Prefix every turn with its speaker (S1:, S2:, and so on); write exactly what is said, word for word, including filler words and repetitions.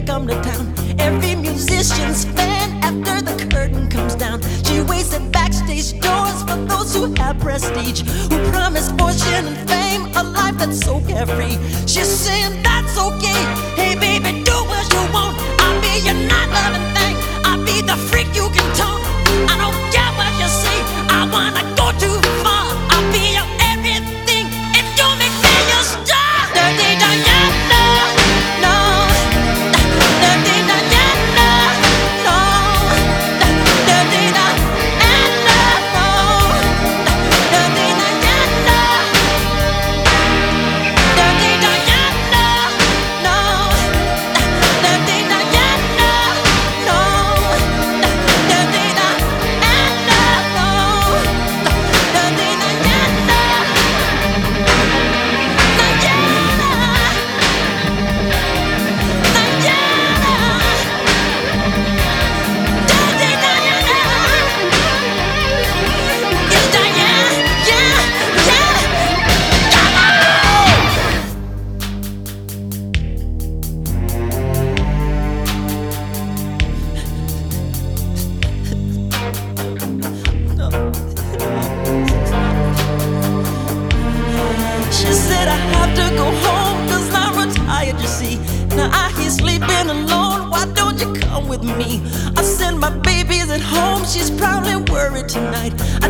S1: come to town. Every musician's fan after the curtain comes down. She waits at backstage doors for those who have prestige, who promise fortune and fame, a life that's so carefree. She's saying that's okay. Hey baby, do what you want. I'll be your not loving thing. I'll be the freak you can talk. I don't care what you say. I wanna go too far. I'll be your everything if you make me your star. Dirty Diana, no. Dirty Diana, no. Dirty Diana, no. Dirty Diana. Dirty Diana, no. Dirty Diana, no. Dirty Diana, no. Dirty Diana. She said I have to go home cause I'm retired, you see. Now I hear sleeping alone, why don't you come with me? I send my babies at home, she's probably worried tonight.